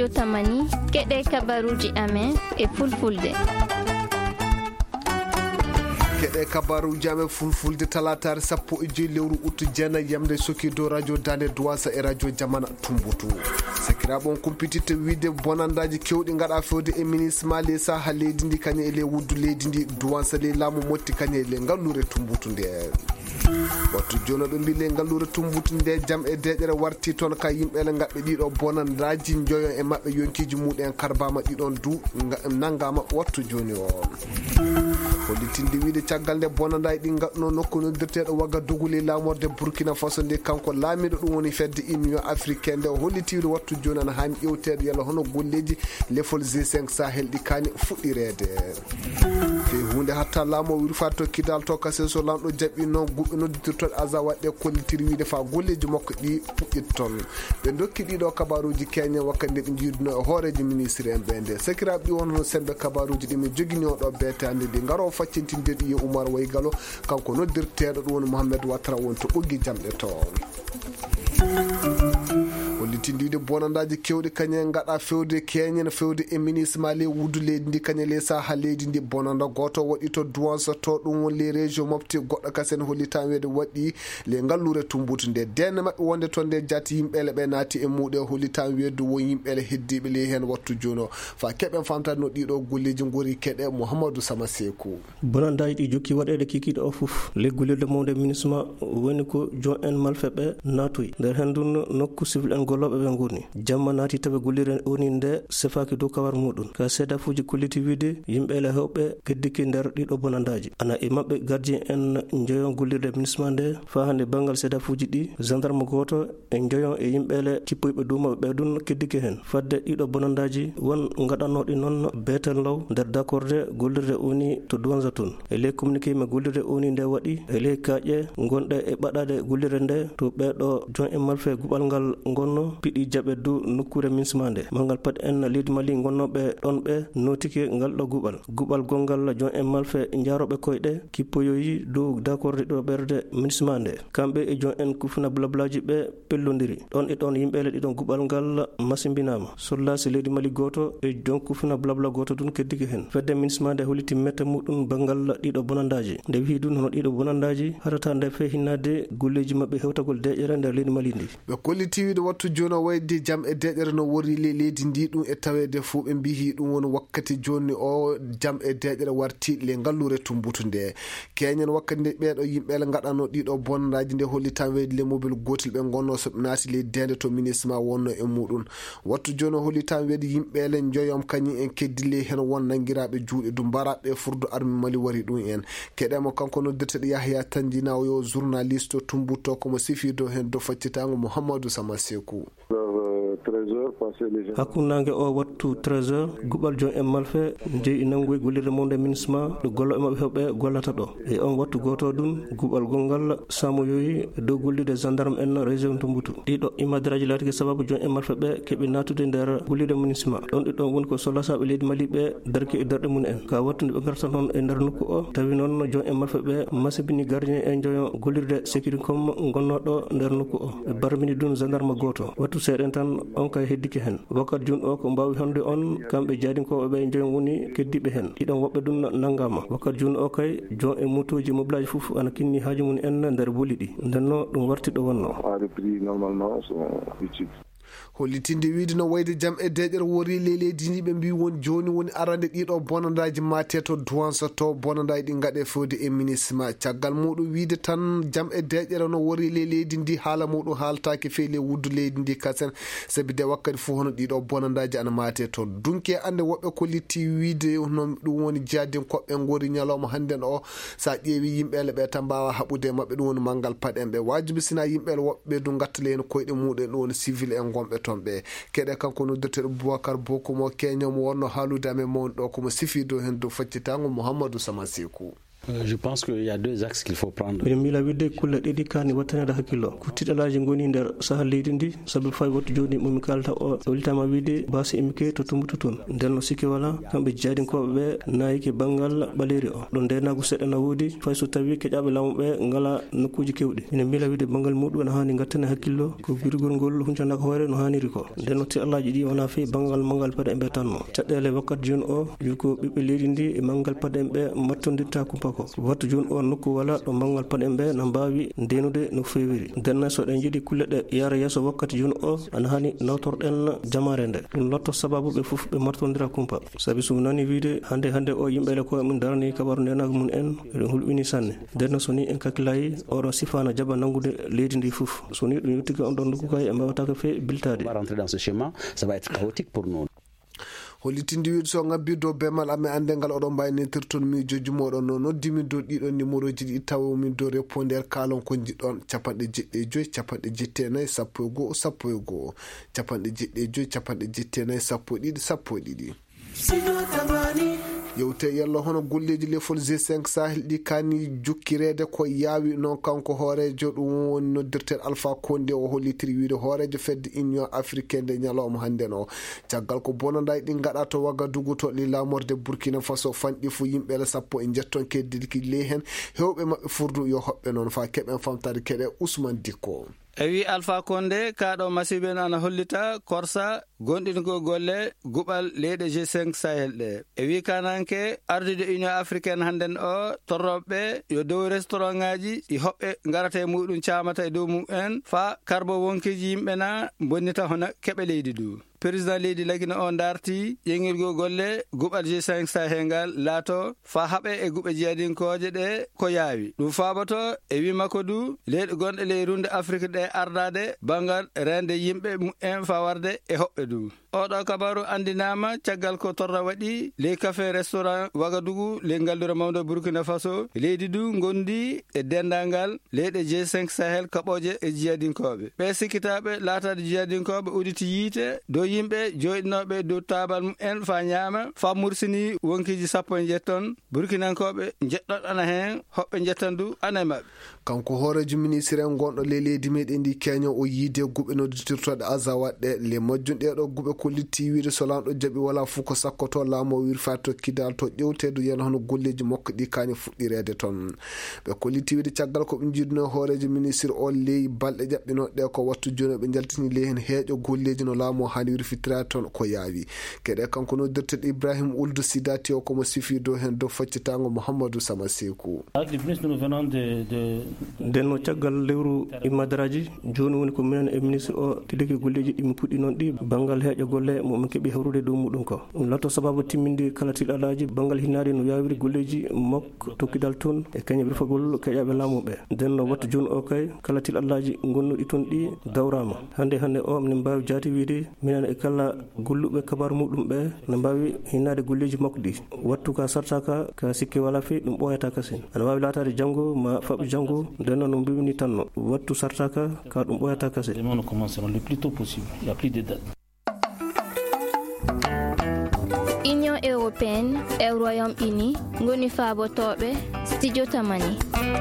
radio Tamani keɗe kabaruji amen e fulfulde. keɗe kabaruji amen fulfulde talatare 15 lewru août jeena yamde soki dow radio dande douasa e radio jamana Tumboutou. sakiraɓon kumpititte wiide bonandaji kewɗi gaɗa fewde e ministre les saha leydi ndi kañum e le wuddu leydi ndi douansa le laamu motti kañum e le ngallure Tumboutou nde. wattu joni ɗo mbi le ngallure Tumboutou nde jaam e deƴere warti toon ka yimɓele gaɓɓe ɗiɗo bonandaji joyon e mabɓe yonkiji muɗum karbama ɗiɗon du naggama wattu joni o. hollitinde wiide caggal nde bonandaji ɗi gadduno nokku noddirteɗo wagga doguli lamorde Burkina Faso nde kanko laamiɗo ɗum woni fedde union africaine nde o hollitiwde wattu joni ana hani ƴewtede yalla hono golleji lefol G5 Sahel ɗi kani fuɗɗirede. te hunde hatta laamo o wirfa tokkidal to kase so lamɗo jaɓɓi noon guɓɓe noddirtoɗe asa waɗɗe kollitiri wiide fa golleji makko ɗi puɗɗit toon. ɓe dokki ɗiɗo kabaruji keñe wakkati nde ɓe jiiduno e hooreji ministre en ɓe nde sakiraɓe ɗi won hono sembe kabaruji ɗi min jogini oɗo betande ndi garo faccintindeɗi yo Oumar Waygalo kanko noddirteɗo ɗum woni Mohamed Ouattara woni to ɓoggi jamɗe toon. hollitinde bonandaji kewɗi kañum gaɗa fewde keñen fewde e ministre le wuddu leydi ndi kañum le saha leydi ndi bonanda goto waɗi to douansa to ɗum woni les région mofti goɗɗo kasen hollitama wede waɗi le ngallure Tumboutou nde denne mabɓe wonde toon nde jatti yimɓele ɓe naati e muɗe hollitama wedde won yimɓele heddiɓe le hen wattu joni o fa keɓen famtade no ɗiɗo golleji gori keɗe Mouhamadou Sama Sekou. bonandaji ɗi jokki waɗede kikiɗo o foof le gollirde mawde ministre woni ko jon en malfeɓe natoyi nder hen ɗum nokku civil en golloɓe ɓe goni jamma naati taɓe gollire woni nde sefaki dow kawar muɗum ka seedafuji kolliti wiide yimɓele hewɓe geddiki nder ɗiɗo bonandaji ana e mabɓe gardien en joyon gollirde ministre nde fa hande banggal seedafuji ɗi gendarme goto e joyon e yimɓele cippoyɓe dow mabɓe ɓe ɗum keddiki hen fadde ɗiɗo bonandaji won gaɗanoɗi noon betel law nder d'accorde gollirde woni to douanza toon e ley communiqué me gollirde woni nde waɗi e ley kaaƴe gonɗe e ɓaɗade gollirde nde to ɓeɗo jon e malfe guɓal ngal gonno piɗi jaɓe dow nokkure ministre nde malngal pat en leydi Mali gonnoɓe ɗon ɓe notike ngal ɗo guɓal gongal jon e malfe jaroɓe koyɗe kippoyoyi dow d'accorde ɗo ɓerde ministre nde kamɓe e jon en kufuna blablaji ɓe pellodiri ɗon e ɗon yimɓele ɗiɗon guɓal ngal masimbinama sollasi leydi Mali goto e jon kufuna blabla goto ɗum keddiki hen fedde ministre nde holliti mette muɗum bangal ɗiɗo bonandaji nde wi ɗum hono ɗiɗo bonandaji hatata nde fe hinnade golleji mabɓe hewtagol deƴere nder leydi Mali ndi ɓe kollitiwiide wattu joni o wayde jaam e deƴere no wori leydi ndi ɗum e tawede fo ɓe mbihi ɗum woni wakkati joni o jaam e deƴere warti le ngallure Tumboutou nde keñen wakkati nde ɓeɗo yimɓele gaɗano ɗiɗo bonandaji nde hollitama wayde le mobile gotel ɓe gonno soɓe naati ley dende to ministre wonno e muɗum wattu joni o hollitama wayde yimɓele joyom kañum en keddile hen won nangiraɓe juuɗe du mbaraɓe furdu armi Mali wari ɗum en keɗemo kanko noddirteɗo Yahya Tandina yo journaliste Tumboutou komo sifido hen do faccitago Mouhamadou Sama Sekou. hakkunange o wattu 13h guɓal jon en malfe jeeyi nangoy gollirde mawde ministre ɗo gollo e mabɓe hewɓe gollata ɗo e on wattu goto ɗum guɓal gongal samoyoyi dow gollirde gendarme en région Tumboutou ɗiɗo imadiraji laatike sababu jon en malfe ɓe keeɓi natude nder gollirde ministre ɗon ɗiɗon woni ko sollasaɓe leydi Mali ɓe darke e darɗe mum en ka wattude ɓe garta noon e nder nokku o tawi noon jon en malfe ɓe masibini gardien en joyon gollirde sécurité comme gonnoɗo nder nokku o ɓe barbini ɗum gendarme goto wattu seeɗen tan on kay heddiki hen wakkati joni o ko mbawi hande on kamɓe jaadinkoɓe ɓe joyon woni keddiɓe hen ɗiɗon woɓɓe ɗum naggama wakkati joni o kay jon e motoji mobilaji foof ana kinni haaji mum en nder boli ɗi ndenno ɗum warti ɗo wonno hollitinde wiide no wayde jaam e deƴere wori leydi ndi ɓe mbi won joni woni arande ɗiɗo bonandaji mate to douansa to bonandaji ɗi gaɗe fewde e ministre caggal muɗum wiide tan jaam e deƴere no wori leydi ndi haala muɗum haaltake feele wuddu leydi ndi kasen saabi de wakkati fo hono ɗiɗo bonandaji ana mate toon dunke ande woɓɓe kollitti wiide no ɗum woni jadin koɓɓe gori ñalawma hannden o sa ƴeewi yimɓele ɓe tan mbawa haɓude mabɓe ɗum woni manggal paɗen ɓe wajibi sina yimɓele woɓɓe du gattale hen koyɗe muɗum ɗum woni civil en gonɓe toon ɓe keɗe kanko noddirteɗo Boubacar Bokomo keñomo wonno haalude amen mawni ɗo komo sifido hen dow faccitago Mouhamadou Sama Sekou. Je pense qu'il y a deux axes qu'il faut prendre. Mi mila widde kulle ɗiɗi kani wattanede hakkillo ko tiɗalaji goni nder sahal leydi ndi saabu fay wattu joni momi kalata o wulitama wiide basi imike to tumbutu toon nden no sikki wala kamɓe jadinkoɓe ɓe nayiki banggal ɓaleri o ɗo ndenagu seɗɗa no woodi fay so tawi keƴaɓe laamu ɓe ngala nokkuji kewɗi ina mila wiide banggal muɗum ne hani gattane hakkillo ko birgol ngol huncandaka hoore no haniri ko nden no tiɗalaji ɗi wona fi banggal mangal paɗe en ɓe tanno caɗɗele wakkati joni o wi ko ɓiɓɓe leydi ndi e mangal paɗe en ɓe mattodirta kumpa ko wattu joni o nokku wala ɗo mangal paɗe en ɓe no mbawi ndenude no fewiri nden so ɗen jiiɗi kulle ɗe yara yesso wakkati joni o ana hani nawtorɗen jamare nde ɗum lotto sababu ɓe foof ɓe martodira kumpa saabi somi nani wiide hande o yimɓele ko min darani kabaru ndenago mum en eɗen hulɓini sanne nden so ni en kakkilayi oɗo sifana jaɓa nangude leydi ndi foof so ni ɗum yettigi on ɗon nokku kay e mbawata ko fe biltade. Ça va être chaotique pour nous. hollitinde wiide so ngabbi dow bemal amen andengal oɗon mbaynetir toon miijoji moɗon no noddimi dow ɗiɗon numéro ji ɗi tawomin dow répondeur kalon ko jiɗɗon 75 74 11 11 75 74 11 yewte yalla hono golleji lefol G5 Sahel ɗi kani jukkirede ko yaawi noon kanko hoorejo ɗum woni noddirten Alpha Condé o hollitiri wiide hoorejo fedde Union africaine de ñalawma hande no caggal ko bonandaji ɗi gaɗa to Wagadugu to lilamorde Burkina Faso fanɗi fu yimɓele 10 e jetton keddidiki ley hen hewɓe mabɓe furdu yo hoɓɓe noon fa keɓen famtade keɗe Ousmane Dikko. Ewi Alpha Condé kaɗo masiben ana hollita korsa gonɗingo golle guɓal leyɗe G5 Sahel ɗe ewi kananke ardude Union africaine hannden o torroɓe yo dow restaurant ngaji ɗi hoɓɓe garata e muɗum camata e dow mumen fa karbo wonkiji yimɓe na bonnita hono keɓe leydi du. Président leydi Lagina o darti ƴeŋirgo golle guɓal G5 Sahel ngal laato fa haɓe e guɓe jeeyadinkoje ɗe ko yaawi ɗum faaboto e wi makko du leyɗe gonɗe ley runde Afrique ɗe ardade bangal rende yimɓe mumen fa warde e hoɓɓe du. oɗo kabaru andinama caggal ko torra waɗi ley café restaurant Wagadugu ley ngallure mawdo Burkina Faso leydi du gondi e dendangal leyɗe G5 Sahel kaɓoje e jeeyadinkoɓe ɓe sikkitaɓe laatade jeeyadinkoɓe uditi yiite dow yimɓe joɗinoɓe dow tabal mumen fa ñaama fa mursini wonkiji 17 burkinankoɓe jeɗɗon ana hen hoɓɓe jettandu ana mabɓe kanko hoorejo ministre en gonɗo ley leydi meɗen ndi Kenya o yiide guɓe nodditirtoɗe Azawad ɗe le majjum ɗeɗo guɓe ko litti wiide so lamɗo jaaɓi wala fuu ko sakkoto laamo wir fa tokkidal to ƴewtedu yen hono golleji makko ɗi kani fuɗɗirede toon ɓe ko litti wiide caggal ko ɓe jiiduno hoorejo ministre o ley balɗe ƴaɓɓinoɗe ko wattu joni ɓe jaltini ley hen heeƴo golleji no laamo hani wirfitirade toon ko yaawi keɗe kanko noddirteɗo Ibrahim Ould Sidati o komo sifi dow hen dow faccitango Mouhamadou Sama Sekou nden no caggal lewru imadaraji joni woni ko minen e ministre o tiliki golleji ɗi mi puɗɗi noon ɗi banggal heeƴo golle momin keeɓi hawrude dow muɗum ko ɗum latto sababu timminde kala tiɗalaji banggal hinnade no yawiri golleji makko tokkidal toon e kañum birfagol keƴaɓe laamuɓe nden no wattu joni o kay kala tiɗalaji gonnuɗi toon ɗi dawrama hande o minen mbawi jaati wiide minen e kala golluɓe kabaru muɗum ɓe ne mbawi hinnade golleji makko ɗi wattu ka sartaka ka sikki wala fi ɗum ɓoyata kasen ana wawi latade janggo ma faɓe janggo nden noon no mbimini tanno wattu sartaka ka ɗum ɓoyata kase. Union européenne e Royaume-Uni ngoni faabotoɓe studio tamani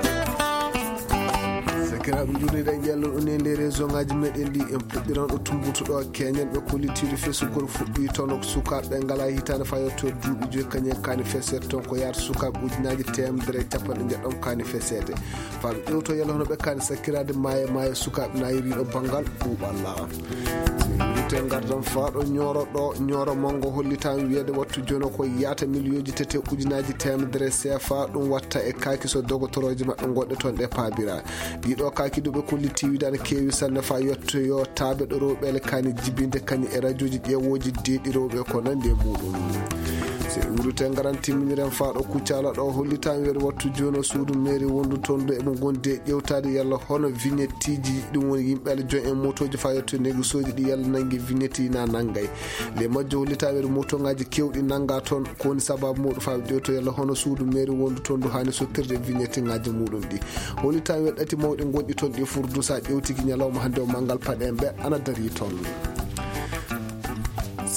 sakiraɓe jurniɗen ƴellon one nde réseau ngaji meɗen ɗi en puɗɗiran ɗo tumbutuɗo keñen ɓe kollitiri fesugol fuɗɗi toon sukaɓe ngala hitande fayotto duuɓi joyi kañen kani fesede toon ko yarta sukaɓe ujunaji temedere capanɗe jeɗɗon kani fesede faɓe ƴewto yalla hono ɓe kani sakkirade maayo sukaɓe nayiriɗo banggal ɓuuɓalla te gardan faaɗo ñoro mango hollitami wiyede wattu joni ko yata million tete ujunaji temedere CFA ɗum watta e kaki so dogotoroje mabɓe goɗɗe toon ɗe paabira ɗiɗo kaki duɓe kolliti widane kewi sanne fa yettoyo taaɓe ɗo rewɓele kani jibinde kañi e radio ji ƴeewoji deɗiroɓe ko nandi e muɗum se wurite garan timminiren faaɗo kuccala ɗo hollitami wiyede wattu joni suudu mairie wondu toon ɗo eɓe gondi e ƴewtade yalla hono vignette ji ɗum woni yimɓele joyi en motoji fa yetto négosoji ɗi yalla nangui vignette na naggay le majjo hollitami wiyede moto ngaji kewɗi nanga toon ko woni sababu muɗum fa ƴewto yalla hono suudu mairie wondu toon ɗo hani sottirde vignette ngaji muɗum ɗi hollitami wiyede ɗati mawɗi gonɗi toon ɗi furdu sa ƴewtiki ñalawma hande o manggal paɗen ɓe ana dari toon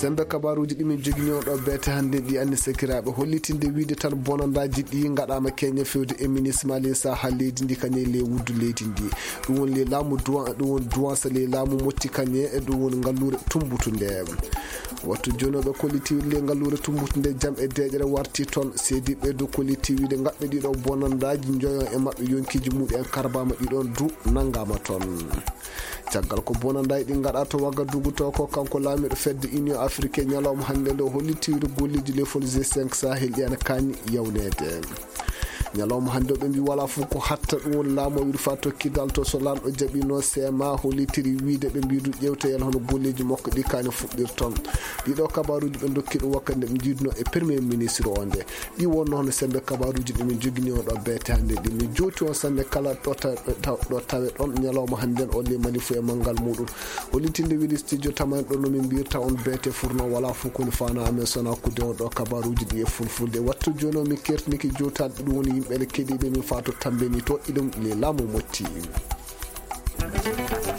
sembe kabaruji ɗi min jogini ɗo bete hande ɗi anni sekiraɓe hollitinde wiide tan bonandaji ɗi gaɗama Kenya fewde e ministre lesa ha leydi ndi kañe le wuddu leydi ndi ɗum woni le laamu ɗum woni duwansa le laamu motti kañe e ɗum woni ngallure tumbutunde wattu joni ɓe kolliti le ngallure tumbutunde jam e deƴere warti toon seedi ɓeydo kolliti wiide gaɓɓe ɗiɗo bonandaji joyon e mabɓe yonkiji muɗi en karbama ɗiɗon du nangama toon caggal ko bonandaji ɗi gaɗa to Wagadugu to ko kanko laamiɗo fedde Union Africaine ñalawma hande nde hollitiwde golliji lefol G5 Sahel ɗi ene kañi yawnede ñalawma hande ɓe mbi wala fof ko hatta ɗum woni laamu wiide fa tokkidal to so lamɗo jaaɓino sema hollitiri wiide ɓe mbidu ƴewteyel hono golleji makko ɗi kani fuɗɗirton ɗiɗo kabaruji ɓe dokki ɗum wakkande ɓe jiiduno e premier ministre o nde ɗi wonno hono sembe kabaruji ɗimin jogini o ɗo beete hande ɗi min jooti on sanne kala ɗo tawe ɗon ñalawma hande o le manifo e manggal muɗum hollitinde wiide studio taman ɗo nomin mbirta on beete furno wala fof koni fana amen sona kudde on ɗo kabaruji ɗi e fulfulde wattu joni o min kertiniki jotaɗe ɗum woni yimɓe keɗiɓe min fato tambeni to iɗum le laamu motti